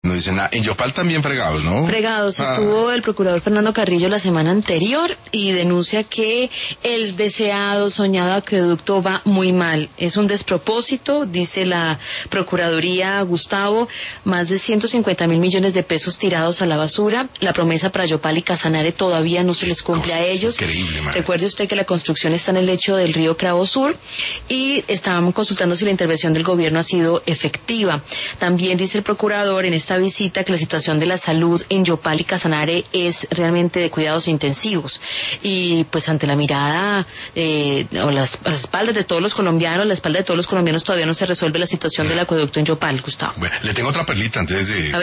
No dicen nada. En Yopal también fregados, ¿no? Fregados. Estuvo el procurador Fernando Carrillo la semana anterior y denuncia que el deseado, soñado acueducto va muy mal. Es un despropósito, dice la Procuraduría, Gustavo, más de 150.000 millones de pesos tirados a la basura. La promesa para Yopal y Casanare todavía no se les cumple a ellos. Increíble, man. Recuerde usted que la construcción está en el lecho del río Cravo Sur y estábamos consultando si la intervención del gobierno ha sido efectiva. También dice el procurador en esta visita que la situación de la salud en Yopal y Casanare es realmente de cuidados intensivos y pues ante la mirada o las espaldas de todos los colombianos, la espalda de todos los colombianos todavía no se resuelve la situación del acueducto en Yopal, Gustavo. Bueno, le tengo otra perlita antes de